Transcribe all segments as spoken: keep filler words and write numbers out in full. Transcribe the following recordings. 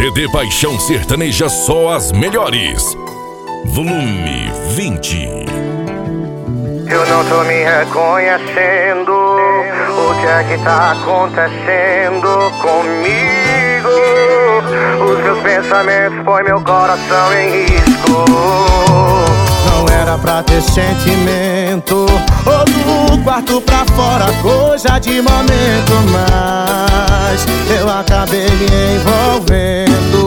C D Paixão Sertaneja, só as melhores. Volume vinte. Eu não tô me reconhecendo. O que é que tá acontecendo comigo? Os meus pensamentos põem meu coração em risco. Não era pra ter sentimento, ou do quarto pra fora, coisa de momento, mas eu acabei me envolvendo.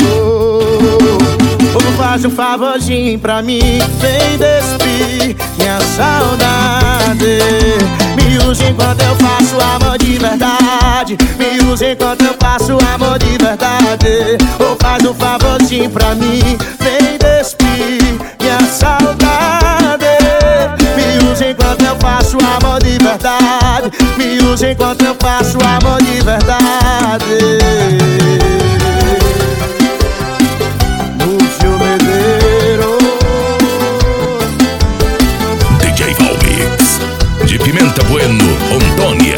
Ou faz um favorzinho pra mim, vem despir minha saudade. Me use enquanto eu faço amor de verdade. Me use enquanto eu faço amor de verdade. Ou faz um favorzinho pra mim, vem despir minha saudade. Me use enquanto eu faço amor de verdade. Me use enquanto eu faço amor de verdade. Lúcio Medeiros, D J Valmix, de Pimenta Bueno, Rondônia.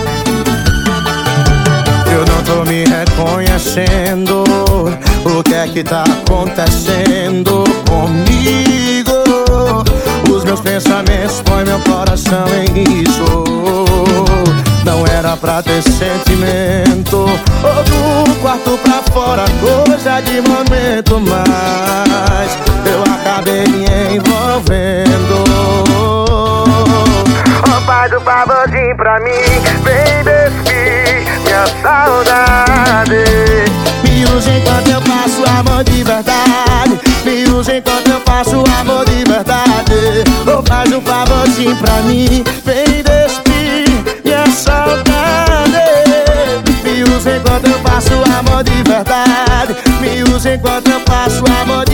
eu não tô me reconhecendo. O que é que tá acontecendo comigo? Os meus pensamentos põem meu coração em risco. Não era pra ter sentimento, ou do quarto pra fora, coisa de momento, mas eu acabei me envolvendo. Ó, faz um favorzinho pra mim, vem despir minha saudade. Me use enquanto eu faço amor de verdade. Me use enquanto eu faço amor de verdade. Ou faz um favorzinho pra mim, vem despir minha saudade. Me use enquanto eu faço amor de verdade. Me use enquanto eu faço amor